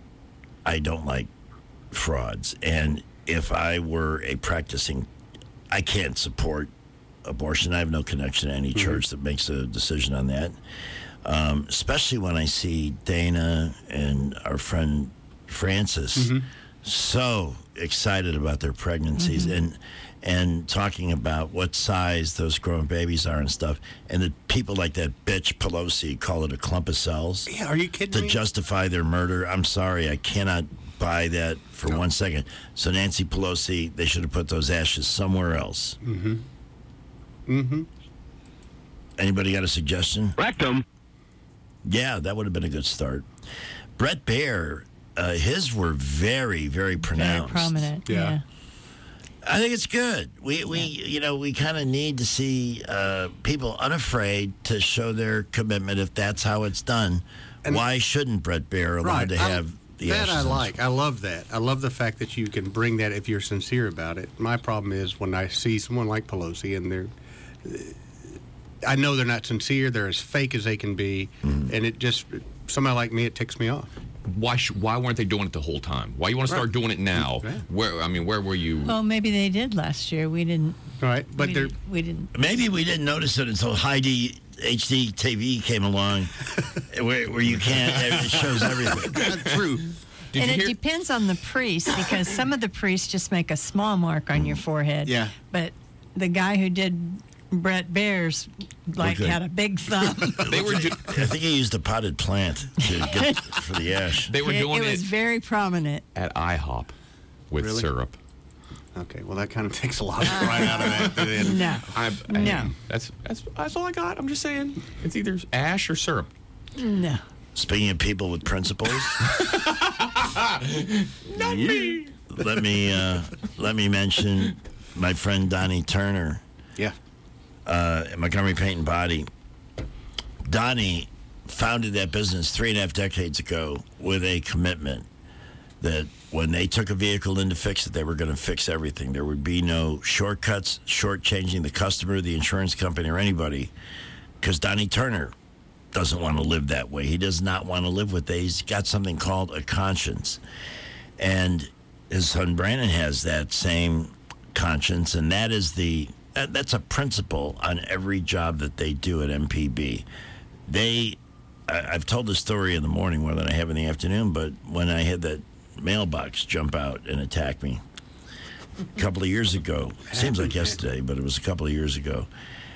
I don't like frauds. And if I were a practicing, I can't support abortion. I have no connection to any mm-hmm. church that makes a decision on that. Um, especially when I see Dana and our friend Francis mm-hmm. so excited about their pregnancies mm-hmm. and and talking about what size those growing babies are and stuff. And the people like that bitch Pelosi call it a clump of cells. Yeah, are you kidding to me? To justify their murder. I'm sorry, I cannot buy that for no. one second. So Nancy Pelosi, they should have put those ashes somewhere else. Mm-hmm. Mm-hmm. Anybody got a suggestion? Rectum. Yeah, that would have been a good start. Brett Baer, uh, his were very, very pronounced. Very prominent, yeah. yeah. I think it's good. We, we yeah. you know, we kind of need to see uh, people unafraid to show their commitment if that's how it's done. And why shouldn't Brett Baer allowed right. to have I, the that ashes? I like. I love that. I love the fact that you can bring that if you're sincere about it. My problem is when I see someone like Pelosi and they're, I know they're not sincere. They're as fake as they can be, mm. and it just somebody like me, it ticks me off. Why sh- why weren't they doing it the whole time? Why you want to start right. doing it now? Right. Where I mean, where were you? Well, maybe they did last year. We didn't. Right, but we, they're we didn't. Maybe we didn't notice it until High D H D T V came along, where, where you can't. It shows everything. That's true. Did and it hear? depends on the priest because some of the priests just make a small mark on your forehead. Yeah. But the guy who did Brett Baer's like okay. had a big thumb. They were. Do- I think he used a potted plant to get for the ash. They were doing it. It was it very prominent at IHOP with really? syrup. Okay, well that kind of takes a lot right out of that. Then. No, I, I, no. That's that's that's all I got. I'm just saying it's either ash or syrup. No. Speaking of people with principles, not me. Let me uh, let me mention my friend Donnie Turner. Yeah. Uh, at Montgomery Paint and Body. Donnie founded that business three and a half decades ago with a commitment that when they took a vehicle in to fix it, they were going to fix everything. There would be no shortcuts, shortchanging the customer, the insurance company, or anybody, because Donnie Turner doesn't want to live that way. He does not want to live with that. He's got something called a conscience. And his son Brandon has that same conscience, and that is the... That, that's a principle on every job that they do at M P B. They, I, I've told the story in the morning more than I have in the afternoon, but when I had that mailbox jump out and attack me a couple of years ago, seems like yesterday, but it was a couple of years ago,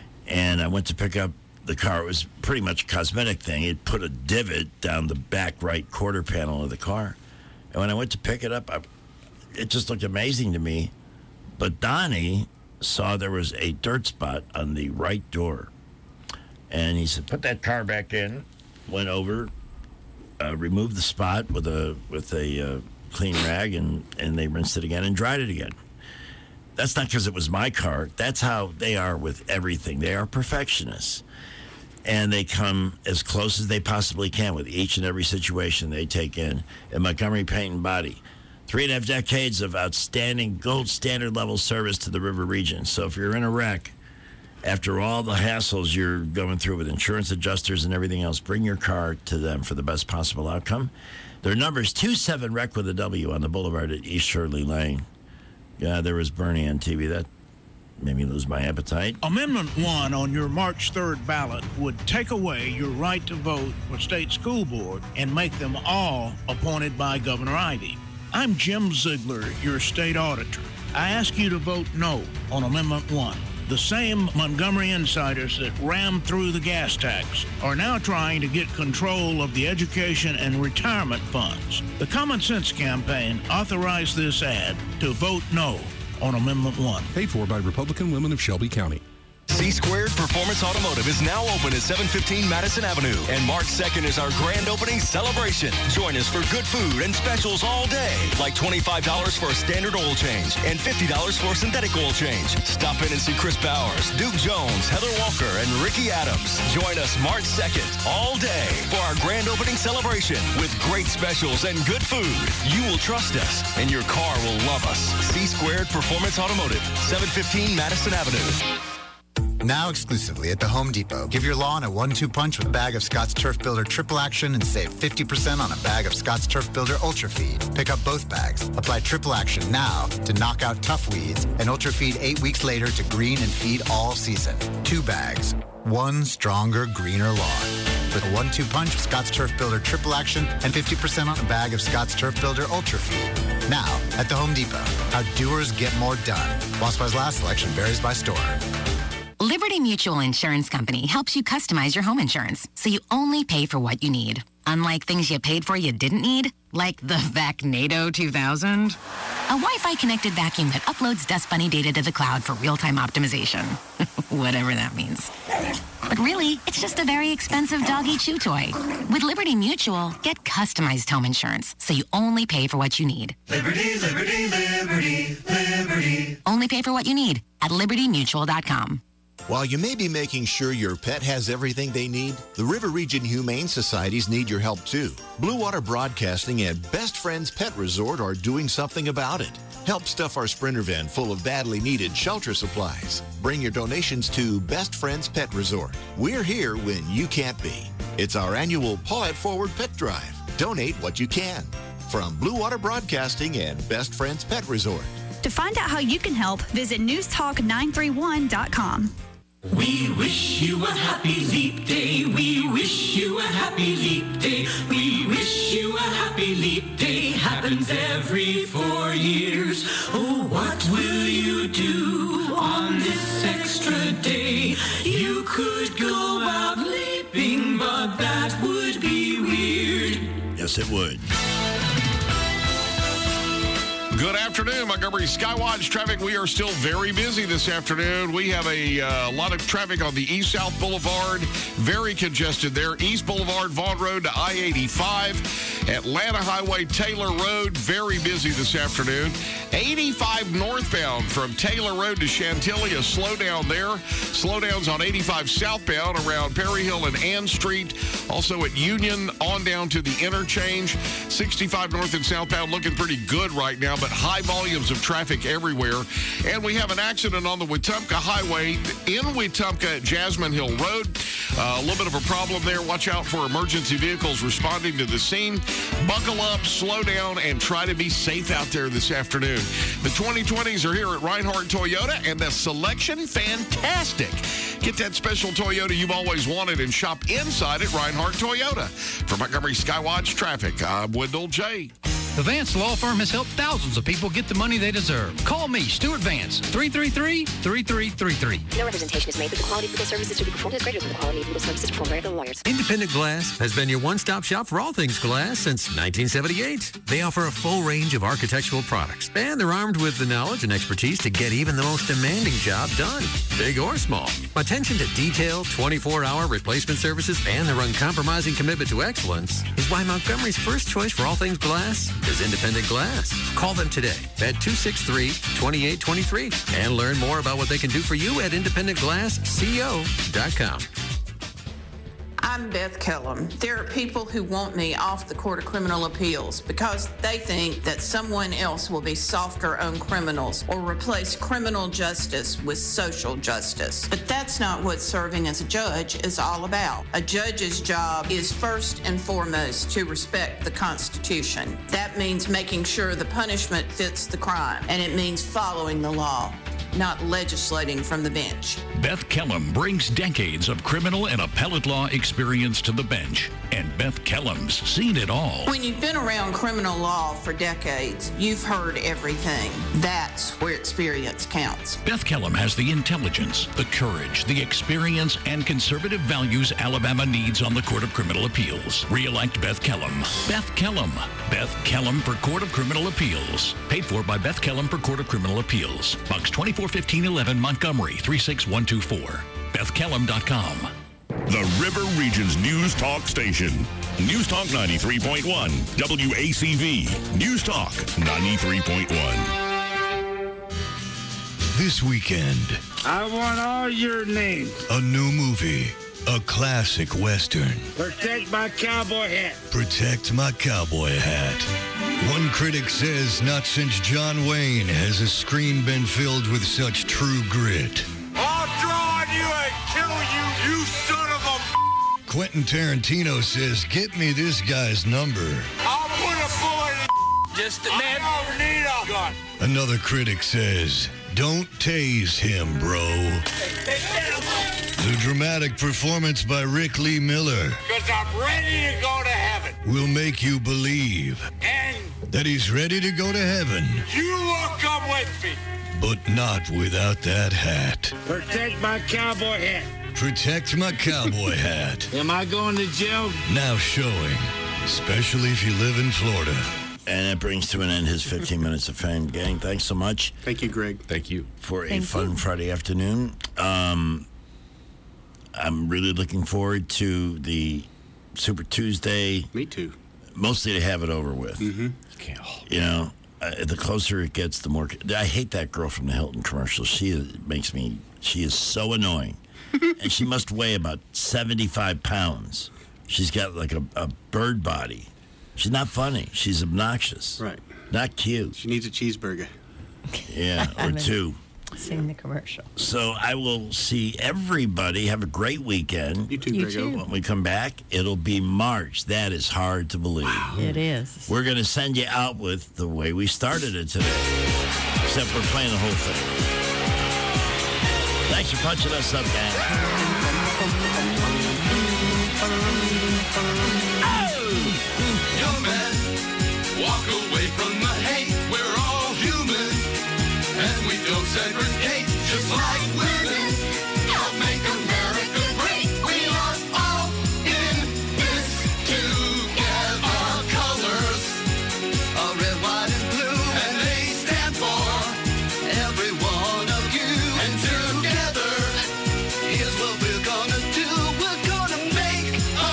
and I went to pick up the car. It was pretty much a cosmetic thing. It put a divot down the back right quarter panel of the car. And when I went to pick it up, I, it just looked amazing to me. But Donnie saw there was a dirt spot on the right door. And he said, put that car back in. Went over, uh, removed the spot with a with a uh, clean rag, and, and they rinsed it again and dried it again. That's not because it was my car. That's how they are with everything. They are perfectionists. And they come as close as they possibly can with each and every situation they take in. At Montgomery Paint and Body. Three and a half decades of outstanding gold standard level service to the River region. So if you're in a wreck, after all the hassles you're going through with insurance adjusters and everything else, bring your car to them for the best possible outcome. Their number is two seven R E C with a W on the boulevard at East Shirley Lane. Yeah, there was Bernie on T V. That made me lose my appetite. Amendment one on your March third ballot would take away your right to vote for state school board and make them all appointed by Governor Ivey. I'm Jim Ziegler, your state auditor. I ask you to vote no on Amendment one. The same Montgomery insiders that rammed through the gas tax are now trying to get control of the education and retirement funds. The Common Sense Campaign authorized this ad to vote no on Amendment one. Paid for by Republican women of Shelby County. C-Squared Performance Automotive is now open at seven fifteen Madison Avenue, and March second is our grand opening celebration. Join us for good food and specials all day, like twenty-five dollars for a standard oil change and fifty dollars for a synthetic oil change. Stop in and see Chris Bowers, Duke Jones, Heather Walker, and Ricky Adams. Join us March second all day for our grand opening celebration with great specials and good food. You will trust us, and your car will love us. C-Squared Performance Automotive, seven fifteen Madison Avenue. Now exclusively at the Home Depot. Give your lawn a one two punch with a bag of Scott's Turf Builder Triple Action and save fifty percent on a bag of Scott's Turf Builder Ultra Feed. Pick up both bags. Apply Triple Action now to knock out tough weeds and Ultra Feed eight weeks later to green and feed all season. Two bags. One stronger, greener lawn. With a one two punch of Scott's Turf Builder Triple Action and fifty percent on a bag of Scott's Turf Builder Ultra Feed. Now at the Home Depot. How doers get more done. While supplies last, selection varies by store. Liberty Mutual Insurance Company helps you customize your home insurance so you only pay for what you need. Unlike things you paid for you didn't need, like the Vacnado two thousand. A Wi-Fi connected vacuum that uploads Dust Bunny data to the cloud for real-time optimization. Whatever that means. But really, it's just a very expensive doggy chew toy. With Liberty Mutual, get customized home insurance so you only pay for what you need. Liberty, liberty, liberty, liberty. Only pay for what you need at liberty mutual dot com. While you may be making sure your pet has everything they need, the River Region Humane Societies need your help too. Blue Water Broadcasting and Best Friends Pet Resort are doing something about it. Help stuff our Sprinter van full of badly needed shelter supplies. Bring your donations to Best Friends Pet Resort. We're here when you can't be. It's our annual Paw It Forward Pet Drive. Donate what you can. From Blue Water Broadcasting and Best Friends Pet Resort. To find out how you can help, visit news talk nine three one dot com. We wish you a happy leap day. We wish you a happy leap day. We wish you a happy leap day. Happens every four years. Oh, what will you do on this extra day? You could go out leaping, but that would be weird. Yes, it would. Good afternoon, Montgomery Skywatch traffic. We are still very busy this afternoon. We have a uh, lot of traffic on the East-South Boulevard. Very congested there. East Boulevard, Vaughn Road to I eighty-five. Atlanta Highway, Taylor Road, very busy this afternoon. eighty-five northbound from Taylor Road to Chantilly, a slowdown there. Slowdowns on eighty-five southbound around Perry Hill and Ann Street. Also at Union on down to the interchange. sixty-five north and southbound looking pretty good right now, but high volumes of traffic everywhere. And we have an accident on the Wetumpka Highway in Wetumpka at Jasmine Hill Road. Uh, a little bit of a problem there. Watch out for emergency vehicles responding to the scene. Buckle up, slow down, and try to be safe out there this afternoon. The twenty twenties are here at Reinhardt Toyota, and the selection, fantastic. Get that special Toyota you've always wanted and shop inside at Reinhardt Toyota. For Montgomery Skywatch Traffic, I'm Wendell J. The Vance Law Firm has helped thousands of people get the money they deserve. Call me, Stuart Vance, three three three, three three three three. No representation is made, but the quality of legal services to be performed is greater than the quality of legal services performed by other lawyers. Independent Glass has been your one-stop shop for all things glass since nineteen seventy-eight. They offer a full range of architectural products, and they're armed with the knowledge and expertise to get even the most demanding job done, big or small. Attention to detail, twenty-four hour replacement services, and their uncompromising commitment to excellence is why Montgomery's first choice for all things glass is Independent Glass. Call them today at two six three, two eight two three and learn more about what they can do for you at independent glass co dot com. I'm Beth Kellum. There are people who want me off the Court of Criminal Appeals because they think that someone else will be softer on criminals or replace criminal justice with social justice. But that's not what serving as a judge is all about. A judge's job is first and foremost to respect the Constitution. That means making sure the punishment fits the crime, and it means following the law, not legislating from the bench. Beth Kellum brings decades of criminal and appellate law experience to the bench, and Beth Kellum's seen it all. When you've been around criminal law for decades, you've heard everything. That's where experience counts. Beth Kellum has the intelligence, the courage, the experience, and conservative values Alabama needs on the Court of Criminal Appeals. Re-elect Beth Kellum. Beth Kellum. Beth Kellum for Court of Criminal Appeals. Paid for by Beth Kellum for Court of Criminal Appeals. Box twenty-four fifteen eleven Montgomery three six one two four. Beth Kellum dot com. The River Region's News Talk Station. News Talk ninety-three point one. W A C V. News Talk ninety-three point one. This weekend, I want all your names. a new movie, a classic Western. Protect my cowboy hat. Protect my cowboy hat. One critic says not since John Wayne has a screen been filled with such true grit. I'll draw on you Quentin Tarantino says, get me this guy's number. I'll put a bullet in just a minute. I don't need a gun. Another critic says, don't tase him, bro. The dramatic performance by Rick Lee Miller Because I'm ready to go to heaven. will make you believe And that he's ready to go to heaven, you will come with me. but not without that hat. Protect my cowboy hat. Protect my cowboy hat. Am I going to jail? Now showing, especially if you live in Florida. And that brings to an end his fifteen minutes of fame, gang. Thanks so much. Thank you, Greg. Thank you. For a Thank fun you. Friday afternoon. Um, I'm really looking forward to the Super Tuesday. Me too. Mostly to have it over with. Mm-hmm. You know, uh, the closer it gets, the more. I hate that girl from the Hilton commercial. She is, makes me. She is so annoying, and she must weigh about seventy-five pounds. She's got like a, a bird body. She's not funny. She's obnoxious. Right. Not cute. She needs a cheeseburger. Yeah, or two. Seen the commercial. So I will see everybody. Have a great weekend. You too, You Grego. too. When we come back, it'll be March. That is hard to believe. It is. We're going to send you out with the way we started it today. Except we're playing the whole thing. Thanks for punching us up, gang. Young man, walk away from the hate. We're all human, and we don't segregate just like women. Help make America great. We are all in this together. Our colors are red, white, and blue, and they stand for every one of you. And together, here's what we're gonna do. We're gonna make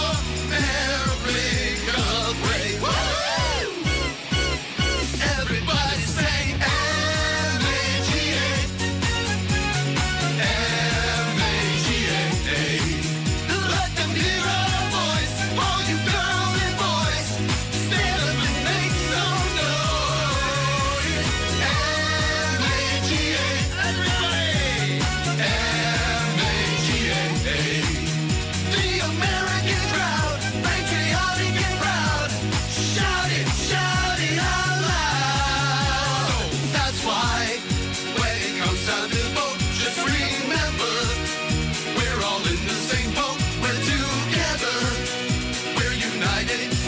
America great. Woo! Everybody say M A G A. M A G A. Let them hear our voice. All you girls and boys, stand up and make some noise. M A G A. Everybody. M A G A. The American crowd, patriotic and proud. Shout it, shout it out loud. That's why when it comes time to vote, just remember we're all in the same boat. We're together, we're united.